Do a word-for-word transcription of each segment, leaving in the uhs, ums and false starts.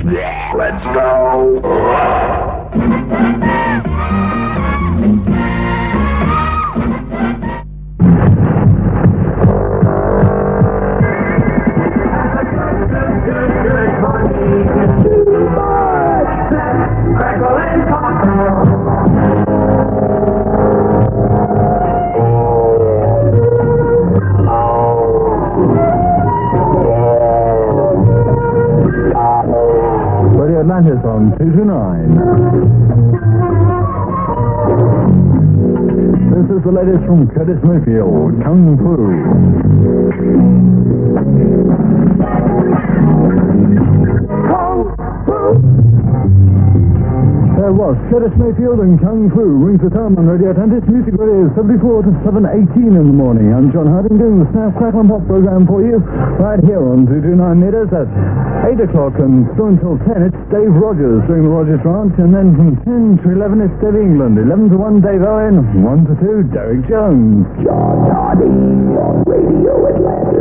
Let's go. Radio Atlantis on two two nine. This is the latest from Curtis Mayfield, Kung Fu. Kung Fu! There was Curtis Mayfield and Kung Fu rings the time on Radio Atlantis. Music Radio seventy-four to seven eighteen in the morning. I'm John Harding doing the Snap, Crackle and Pop program for you right here on two two nine meters at eight o'clock and still until ten. It's Dave Rogers doing the Rogers Ranch, and then from ten to eleven it's Dave England. eleven to one Dave Owen. one to two Derek Jones. John Harding on Radio Atlantis.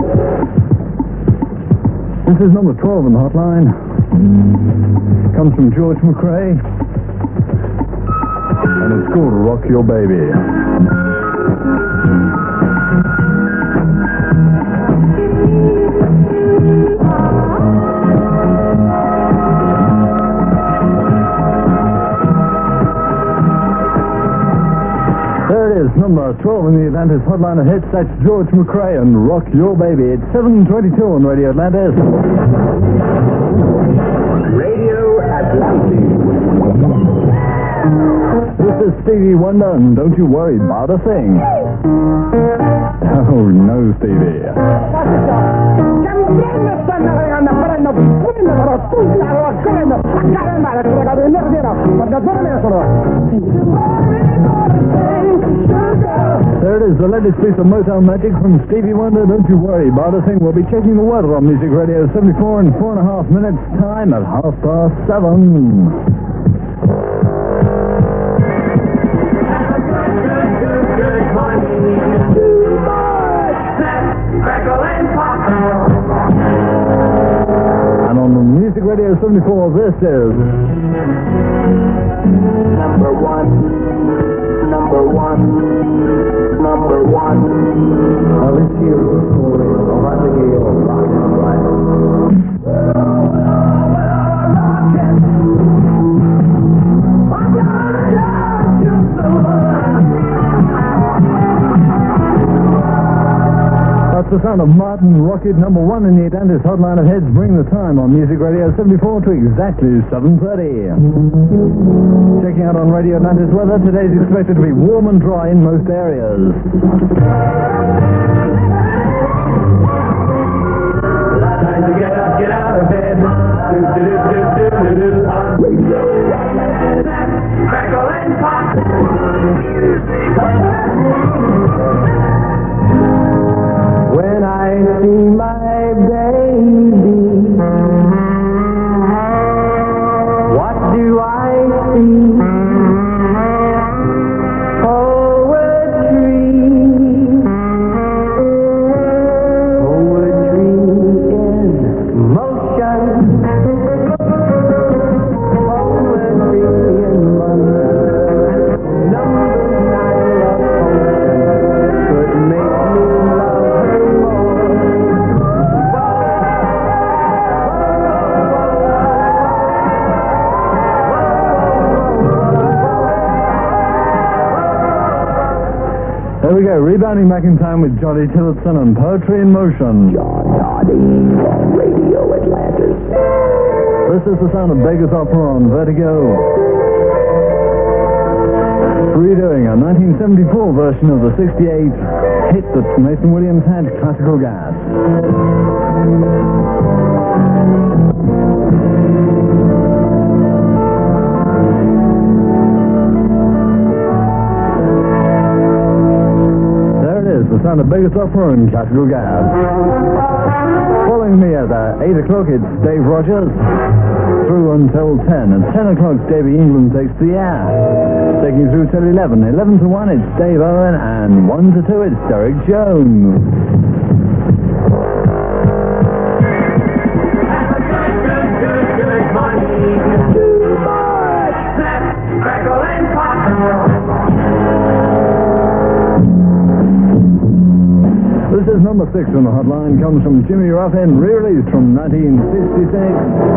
This is number twelve on the hotline. Comes from George McRae, and it's called Rock Your Baby. There it is, number twelve in the Atlantis hotline of hits. That's George McRae and Rock Your Baby. It's seven twenty-two on Radio Atlantis. Radio Atlantis. This is Stevie Wonder, and don't you worry about a thing. Oh, no, Stevie. There it is, the latest piece of Motown magic from Stevie Wonder. Don't you worry about a thing. We'll be checking the weather on Music Radio seventy-four in four and a half minutes time at half past seven. And on the Music Radio seventy-four, this is Number one. Number one. Number one. Now this here is the story of Abigail That's the sound of Martin Rocket, number one in the Atlantis hotline of heads. Bring the time on Music Radio seventy-four to exactly seven thirty. Checking out on Radio Atlantis weather, today's expected to be warm and dry in most areas. Time to get up, get out of bed. Do, do, do, do, do, do, do. On Radio Atlantis. Crackle and pop. When I see my baby, what do I see? Poetry, poetry in motion, poetry in motion. Numbers I love potion could make me love her more. There we go, rebounding back in time with Johnny Tillotson and Poetry in Motion. John Harding on Radio Atlantis. This is the sound of Vegas Opera on Vertigo. Redoing a nineteen seventy-four version of the sixty-eight hit that Mason Williams had, Classical Gas. The sound of Vegas Opera and Classical Gas. Following me at uh, eight o'clock, it's Dave Rogers. Through until ten. At ten o'clock, Davey England takes the air. Taking you through till eleven. eleven to one, it's Dave Owen. And one to two, it's Derek Jones. Good, good, good, number six on the hotline comes from Jimmy Ruffin, re-released from nineteen sixty-six.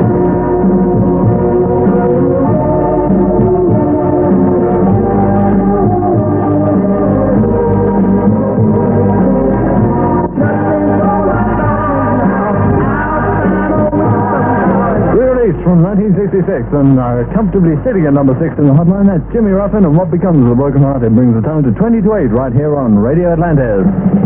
From nineteen sixty-six, and uh, comfortably sitting at number six in the hotline, that's Jimmy Ruffin, and What Becomes of the Broken Hearted brings the time to twenty to eight right here on Radio Atlantis.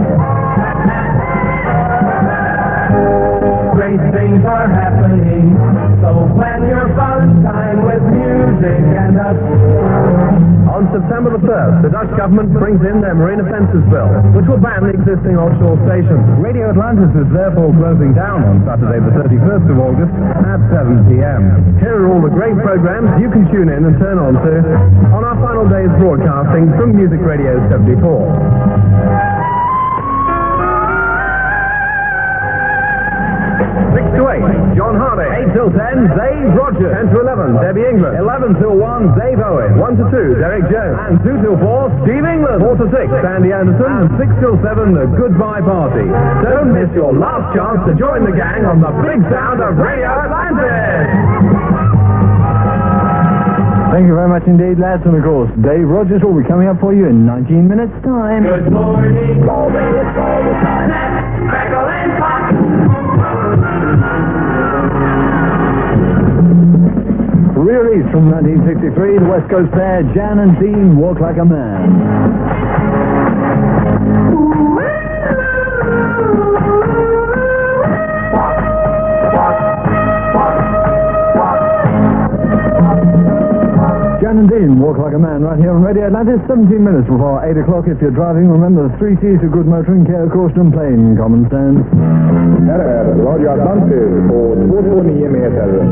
Great things are happening, so plan your fun time with music and us. On September the first, the Dutch government brings in their Marine Offences Bill, which will ban the existing offshore stations. Radio Atlantis is therefore closing down on Saturday the thirty-first of August at seven p.m. Here are all the great programs you can tune in and turn on to on our final day's broadcasting from Music Radio seventy-four. six to eight, John Hardy. eight till ten, Dave Rogers. ten to eleven, Debbie England. eleven till one, Dave Owen. one to two, Derek Jones. And two till four, Steve England. four to six, Sandy Anderson. And six till seven, the Goodbye Party. Don't miss your last chance to join the gang on the big sound of Radio Atlantis. Thank you very much indeed, lads, and of course, Dave Rogers will be coming up for you in nineteen minutes' time. Good morning, all the hits all the time. Crackle and pop. Released from nineteen sixty-three, the West Coast pair, Jan and Dean, Walk Like a Man. Jan and Dean, Walk Like a Man, right here on Radio Atlantis, seventeen minutes before eight o'clock. If you're driving, remember the three C's of good motoring: care, caution, and plain common sense. Här är Radio Atlantis på tvåhundranio meter.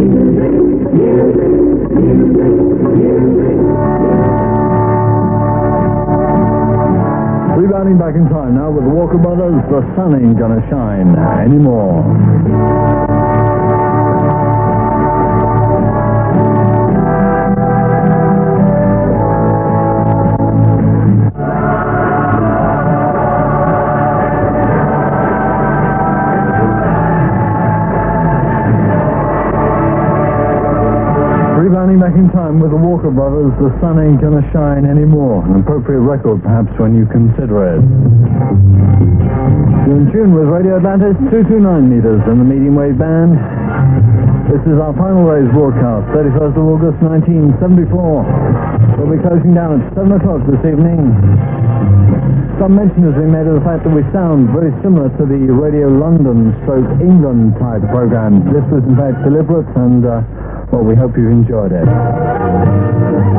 Rebounding back in time now with the Walker Brothers, The Sun Ain't Gonna Shine Anymore. Rebounding back in time with the Walker Brothers, The Sun Ain't Gonna Shine Anymore. An appropriate record, perhaps, when you consider it. You're in tune with Radio Atlantis, two two nine meters in the medium wave band. This is our final day's broadcast, thirty-first of August, nineteen seventy-four. We'll be closing down at seven o'clock this evening. Some mention has been made of the fact that we sound very similar to the Radio London stroke England type program. This was in fact deliberate, and uh, well, we hope you enjoyed it.